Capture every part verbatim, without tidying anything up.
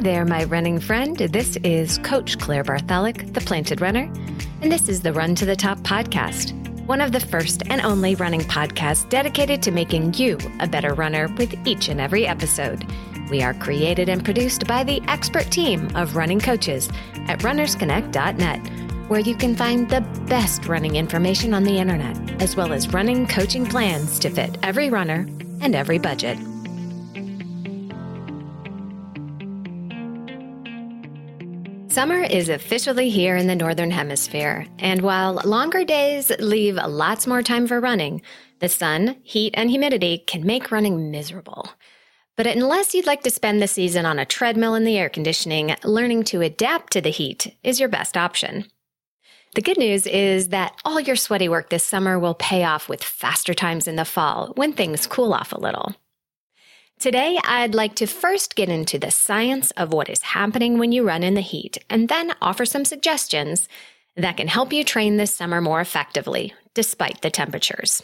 there, my running friend. This is Coach Claire Bartholic, the Planted Runner, and this is the Run to the Top podcast, one of the first and only running podcasts dedicated to making you a better runner with each and every episode. We are created and produced by the expert team of running coaches at runners connect dot net, where you can find the best running information on the internet, as well as running coaching plans to fit every runner and every budget. Summer is officially here in the Northern Hemisphere, and while longer days leave lots more time for running, the sun, heat, and humidity can make running miserable. But unless you'd like to spend the season on a treadmill in the air conditioning, learning to adapt to the heat is your best option. The good news is that all your sweaty work this summer will pay off with faster times in the fall when things cool off a little. Today, I'd like to first get into the science of what is happening when you run in the heat, and then offer some suggestions that can help you train this summer more effectively, despite the temperatures.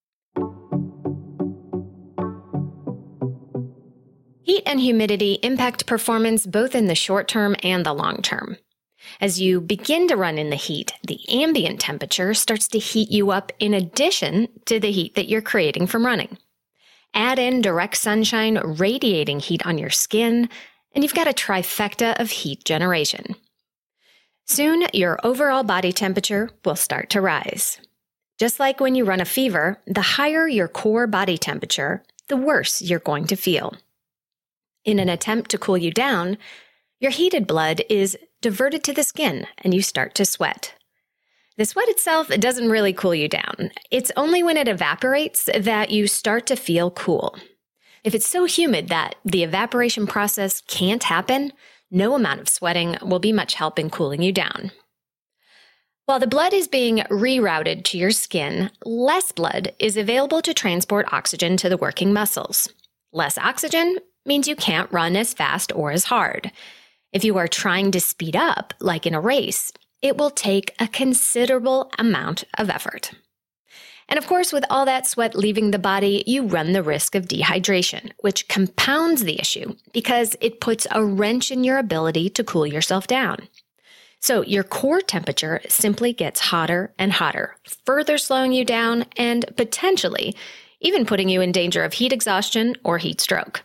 Heat and humidity impact performance both in the short term and the long term. As you begin to run in the heat, the ambient temperature starts to heat you up in addition to the heat that you're creating from running. Add in direct sunshine radiating heat on your skin, and you've got a trifecta of heat generation. Soon, your overall body temperature will start to rise. Just like when you run a fever, the higher your core body temperature, the worse you're going to feel. In an attempt to cool you down, your heated blood is diverted to the skin, and you start to sweat. The sweat itself doesn't really cool you down. It's only when it evaporates that you start to feel cool. If it's so humid that the evaporation process can't happen, no amount of sweating will be much help in cooling you down. While the blood is being rerouted to your skin, less blood is available to transport oxygen to the working muscles. Less oxygen means you can't run as fast or as hard. If you are trying to speed up, like in a race, it will take a considerable amount of effort. And of course, with all that sweat leaving the body, you run the risk of dehydration, which compounds the issue because it puts a wrench in your ability to cool yourself down. So your core temperature simply gets hotter and hotter, further slowing you down and potentially even putting you in danger of heat exhaustion or heat stroke.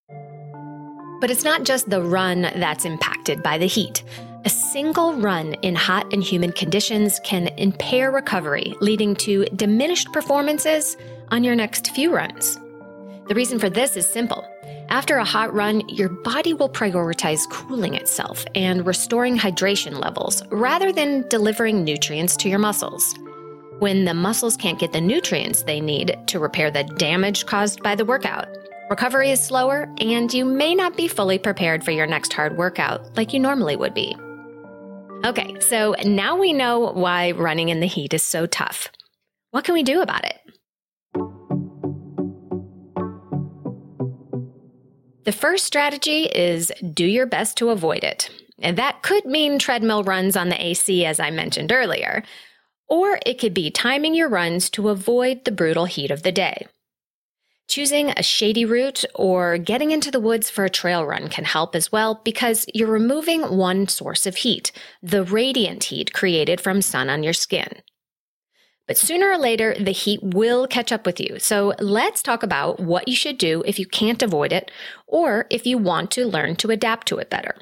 But it's not just the run that's impacted by the heat. A single run in hot and humid conditions can impair recovery, leading to diminished performances on your next few runs. The reason for this is simple. After a hot run, your body will prioritize cooling itself and restoring hydration levels rather than delivering nutrients to your muscles. When the muscles can't get the nutrients they need to repair the damage caused by the workout, recovery is slower and you may not be fully prepared for your next hard workout like you normally would be. Okay, so now we know why running in the heat is so tough. What can we do about it? The first strategy is do your best to avoid it. And that could mean treadmill runs on the A C, as I mentioned earlier, or it could be timing your runs to avoid the brutal heat of the day. Choosing a shady route or getting into the woods for a trail run can help as well because you're removing one source of heat, the radiant heat created from sun on your skin. But sooner or later, the heat will catch up with you. So let's talk about what you should do if you can't avoid it or if you want to learn to adapt to it better.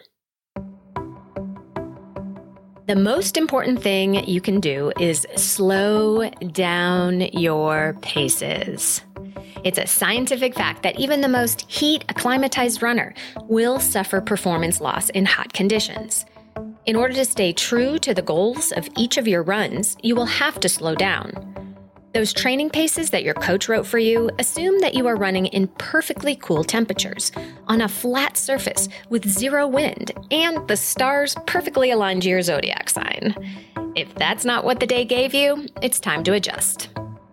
The most important thing you can do is slow down your paces. It's a scientific fact that even the most heat-acclimatized runner will suffer performance loss in hot conditions. In order to stay true to the goals of each of your runs, you will have to slow down. Those training paces that your coach wrote for you assume that you are running in perfectly cool temperatures, on a flat surface with zero wind, and the stars perfectly aligned to your zodiac sign. If that's not what the day gave you, it's time to adjust.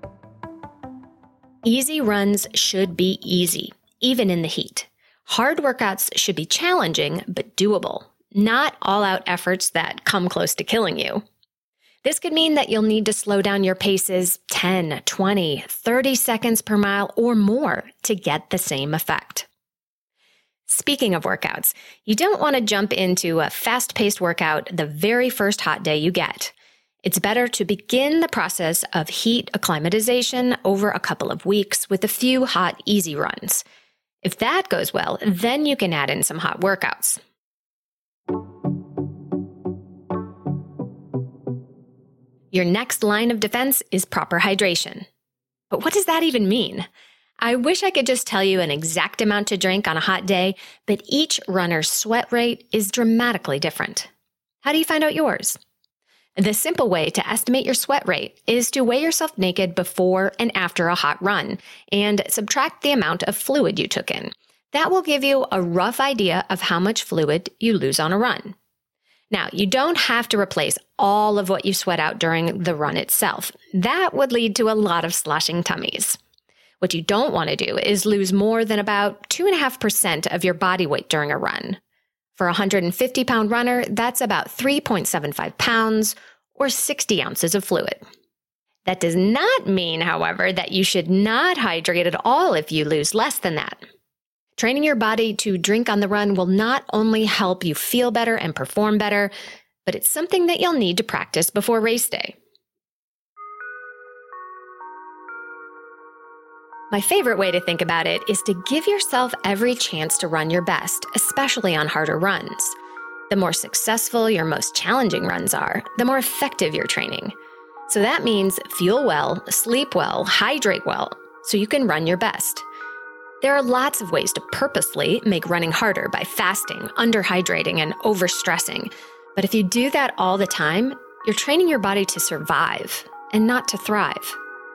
Easy runs should be easy, even in the heat. Hard workouts should be challenging, but doable, not all-out efforts that come close to killing you. This could mean that you'll need to slow down your paces ten, twenty, thirty seconds per mile or more to get the same effect. Speaking of workouts, you don't want to jump into a fast-paced workout the very first hot day you get. It's better to begin the process of heat acclimatization over a couple of weeks with a few hot, easy runs. If that goes well, then you can add in some hot workouts. Your next line of defense is proper hydration. But what does that even mean? I wish I could just tell you an exact amount to drink on a hot day, but each runner's sweat rate is dramatically different. How do you find out yours? The simple way to estimate your sweat rate is to weigh yourself naked before and after a hot run and subtract the amount of fluid you took in. That will give you a rough idea of how much fluid you lose on a run. Now, you don't have to replace all of what you sweat out during the run itself. That would lead to a lot of sloshing tummies. What you don't want to do is lose more than about two point five percent of your body weight during a run. For a one hundred fifty pound runner, that's about three point seven five pounds or sixty ounces of fluid. That does not mean, however, that you should not hydrate at all if you lose less than that. Training your body to drink on the run will not only help you feel better and perform better, but it's something that you'll need to practice before race day. My favorite way to think about it is to give yourself every chance to run your best, especially on harder runs. The more successful your most challenging runs are, the more effective your training. So that means fuel well, sleep well, hydrate well, so you can run your best. There are lots of ways to purposely make running harder by fasting, underhydrating, and overstressing. But if you do that all the time, you're training your body to survive and not to thrive.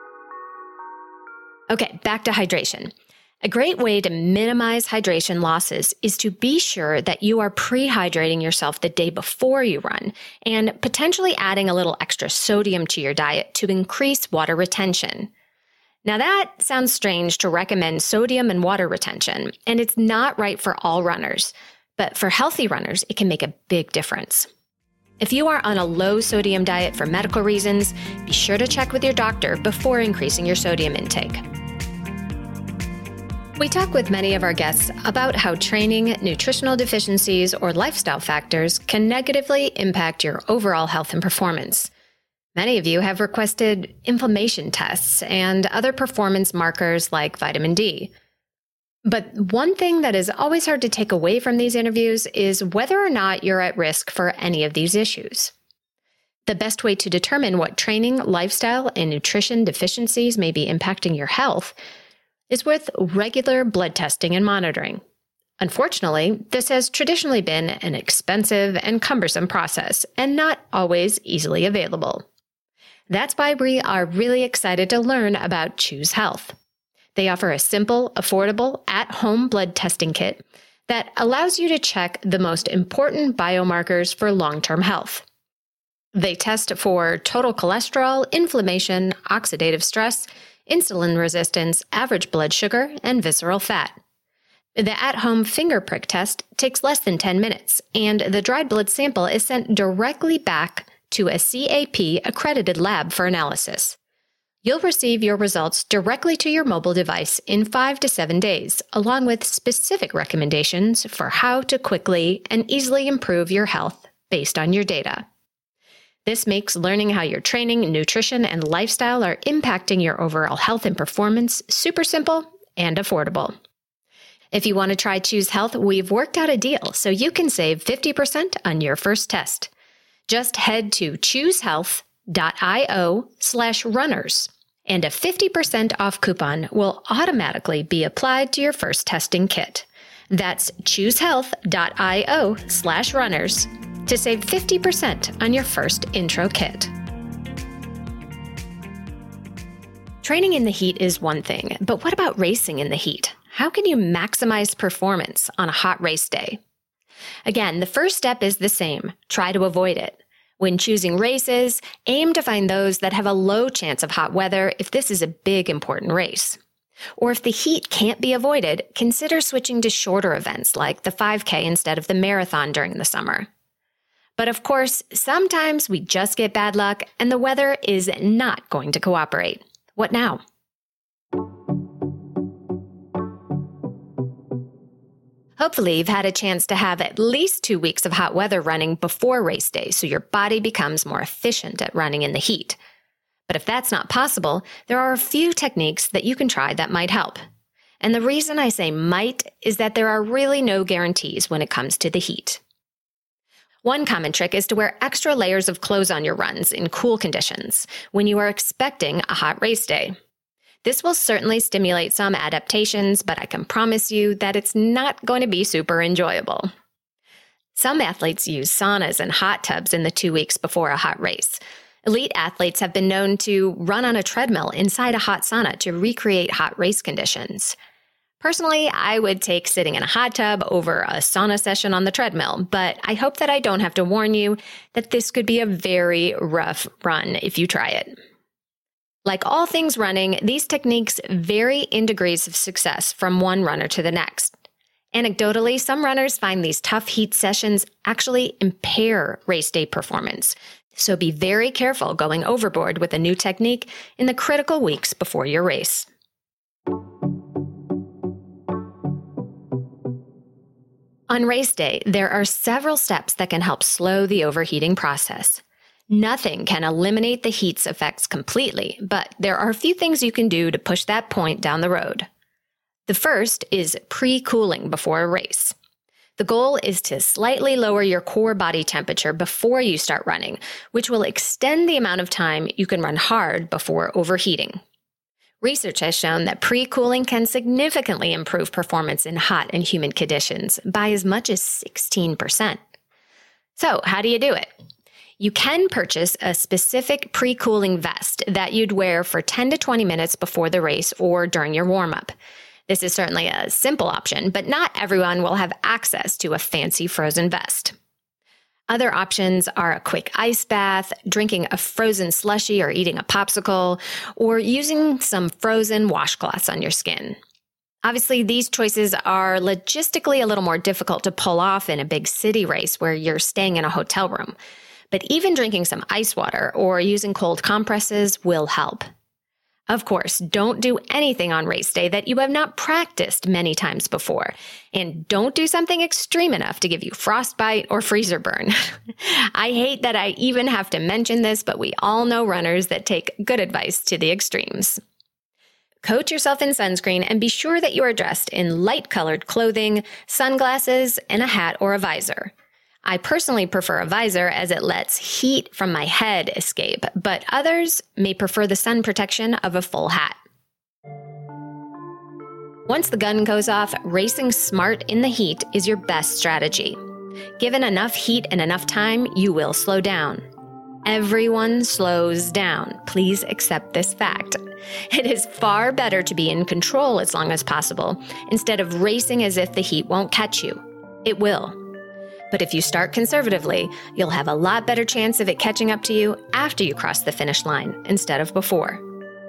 Okay, back to hydration. A great way to minimize hydration losses is to be sure that you are pre-hydrating yourself the day before you run and potentially adding a little extra sodium to your diet to increase water retention. Now that sounds strange to recommend sodium and water retention, and it's not right for all runners, but for healthy runners, it can make a big difference. If you are on a low sodium diet for medical reasons, be sure to check with your doctor before increasing your sodium intake. We talk with many of our guests about how training, nutritional deficiencies, or lifestyle factors can negatively impact your overall health and performance. Many of you have requested inflammation tests and other performance markers like vitamin D. But one thing that is always hard to take away from these interviews is whether or not you're at risk for any of these issues. The best way to determine what training, lifestyle, and nutrition deficiencies may be impacting your health is with regular blood testing and monitoring. Unfortunately, this has traditionally been an expensive and cumbersome process and not always easily available. That's why we are really excited to learn about Choose Health. They offer a simple, affordable, at-home blood testing kit that allows you to check the most important biomarkers for long-term health. They test for total cholesterol, inflammation, oxidative stress, insulin resistance, average blood sugar, and visceral fat. The at-home finger prick test takes less than ten minutes, and the dried blood sample is sent directly back to a C A P-accredited lab for analysis. You'll receive your results directly to your mobile device in five to seven days, along with specific recommendations for how to quickly and easily improve your health based on your data. This makes learning how your training, nutrition, and lifestyle are impacting your overall health and performance super simple and affordable. If you want to try Choose Health, we've worked out a deal so you can save fifty percent on your first test. Just head to choosehealth.io slash runners, and a fifty percent off coupon will automatically be applied to your first testing kit. That's choosehealth.io slash runners to save fifty percent on your first intro kit. Training in the heat is one thing, but what about racing in the heat? How can you maximize performance on a hot race day? Again, the first step is the same. Try to avoid it. When choosing races, aim to find those that have a low chance of hot weather if this is a big, important race. Or if the heat can't be avoided, consider switching to shorter events like the five K instead of the marathon during the summer. But of course, sometimes we just get bad luck and the weather is not going to cooperate. What now? Hopefully, you've had a chance to have at least two weeks of hot weather running before race day, so your body becomes more efficient at running in the heat. But if that's not possible, there are a few techniques that you can try that might help. And the reason I say might is that there are really no guarantees when it comes to the heat. One common trick is to wear extra layers of clothes on your runs in cool conditions when you are expecting a hot race day. This will certainly stimulate some adaptations, but I can promise you that it's not going to be super enjoyable. Some athletes use saunas and hot tubs in the two weeks before a hot race. Elite athletes have been known to run on a treadmill inside a hot sauna to recreate hot race conditions. Personally, I would take sitting in a hot tub over a sauna session on the treadmill, but I hope that I don't have to warn you that this could be a very rough run if you try it. Like all things running, these techniques vary in degrees of success from one runner to the next. Anecdotally, some runners find these tough heat sessions actually impair race day performance. So be very careful going overboard with a new technique in the critical weeks before your race. On race day, there are several steps that can help slow the overheating process. Nothing can eliminate the heat's effects completely, but there are a few things you can do to push that point down the road. The first is pre-cooling before a race. The goal is to slightly lower your core body temperature before you start running, which will extend the amount of time you can run hard before overheating. Research has shown that pre-cooling can significantly improve performance in hot and humid conditions by as much as sixteen percent. So, how do you do it? You can purchase a specific pre-cooling vest that you'd wear for ten to twenty minutes before the race or during your warm-up. This is certainly a simple option, but not everyone will have access to a fancy frozen vest. Other options are a quick ice bath, drinking a frozen slushie or eating a popsicle, or using some frozen washcloths on your skin. Obviously, these choices are logistically a little more difficult to pull off in a big city race where you're staying in a hotel room. But even drinking some ice water or using cold compresses will help. Of course, don't do anything on race day that you have not practiced many times before. And don't do something extreme enough to give you frostbite or freezer burn. I hate that I even have to mention this, but we all know runners that take good advice to the extremes. Coat yourself in sunscreen and be sure that you are dressed in light-colored clothing, sunglasses, and a hat or a visor. I personally prefer a visor as it lets heat from my head escape, but others may prefer the sun protection of a full hat. Once the gun goes off, racing smart in the heat is your best strategy. Given enough heat and enough time, you will slow down. Everyone slows down. Please accept this fact. It is far better to be in control as long as possible, instead of racing as if the heat won't catch you. It will. But if you start conservatively, you'll have a lot better chance of it catching up to you after you cross the finish line instead of before.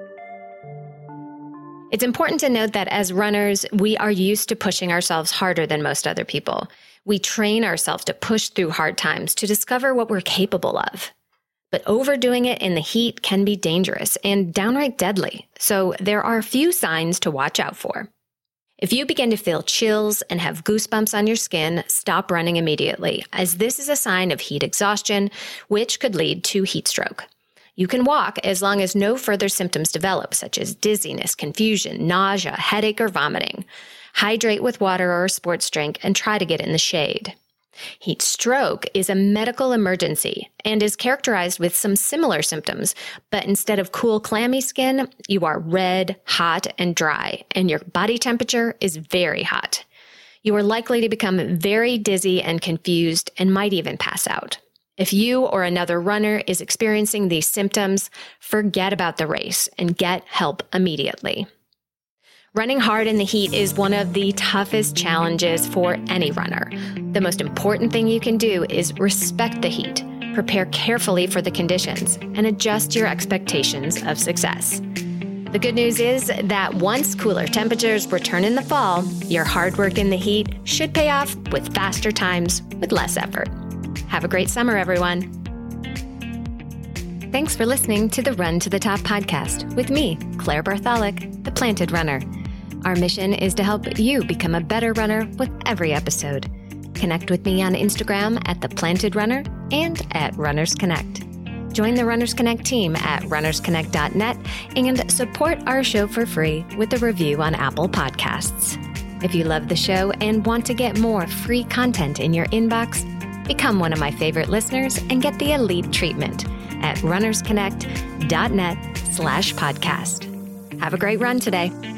It's important to note that as runners, we are used to pushing ourselves harder than most other people. We train ourselves to push through hard times to discover what we're capable of. But overdoing it in the heat can be dangerous and downright deadly, so there are a few signs to watch out for. If you begin to feel chills and have goosebumps on your skin, stop running immediately, as this is a sign of heat exhaustion, which could lead to heat stroke. You can walk as long as no further symptoms develop, such as dizziness, confusion, nausea, headache, or vomiting. Hydrate with water or a sports drink and try to get in the shade. Heat stroke is a medical emergency and is characterized with some similar symptoms, but instead of cool, clammy skin, you are red, hot, and dry, and your body temperature is very hot. You are likely to become very dizzy and confused and might even pass out. If you or another runner is experiencing these symptoms, forget about the race and get help immediately. Running hard in the heat is one of the toughest challenges for any runner. The most important thing you can do is respect the heat, prepare carefully for the conditions, and adjust your expectations of success. The good news is that once cooler temperatures return in the fall, your hard work in the heat should pay off with faster times with less effort. Have a great summer, everyone. Thanks for listening to the Run to the Top podcast with me, Claire Bartholic, the Planted Runner. Our mission is to help you become a better runner with every episode. Connect with me on Instagram at The Planted Runner and at Runners Connect. Join the Runners Connect team at runners connect dot net and support our show for free with a review on Apple Podcasts. If you love the show and want to get more free content in your inbox, become one of my favorite listeners and get the elite treatment at runners connect dot net slash podcast. Have a great run today.